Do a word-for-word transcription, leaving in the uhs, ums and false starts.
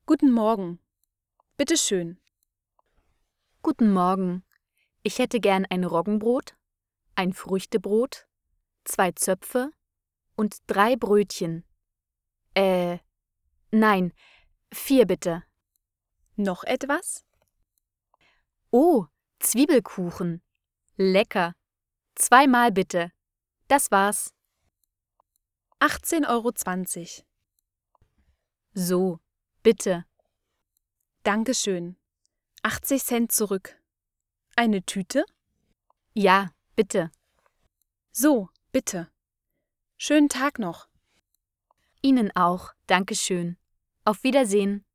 Guten Morgen. Bitte schön. Guten Morgen. Ich hätte gern ein Roggenbrot, ein Früchtebrot, zwei Zöpfe und drei Brötchen. Äh, nein, vier bitte. Noch etwas? Oh, Zwiebelkuchen. Lecker. Zweimal bitte. Das war's. achtzehn Euro zwanzig. So, bitte. Dankeschön. achtzig Cent zurück. Eine Tüte? Ja, bitte. So, bitte. Schönen Tag noch. Ihnen auch. Dankeschön. Auf Wiedersehen.